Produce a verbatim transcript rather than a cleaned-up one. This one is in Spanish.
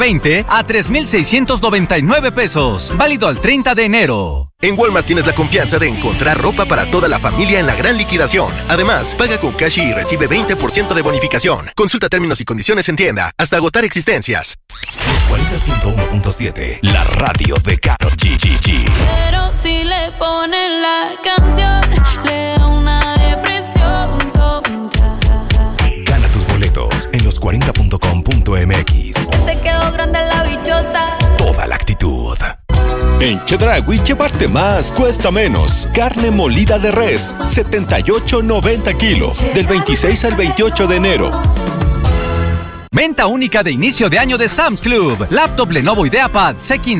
veinte a tres mil seiscientos noventa y nueve pesos. Válido al treinta de enero. En Walmart tienes la confianza de encontrar ropa para toda la familia en la gran liquidación. Además, paga con Cashi y recibe veinte por ciento de bonificación. Consulta términos y condiciones en tienda, hasta agotar existencias. Los cuarenta punto uno punto siete, la radio de Karol G. G, G. Pero si le ponen la canción, le da una depresión tonta. Gana tus boletos en los cuarenta punto com punto m x. Te quedó grande la bichota. Toda la actitud. En Chedraui llevarte más cuesta menos. Carne molida de res, setenta y ocho noventa kilo, del veintiséis al veintiocho de enero. Venta única de inicio de año de Sam's Club. Laptop Lenovo IdeaPad C quince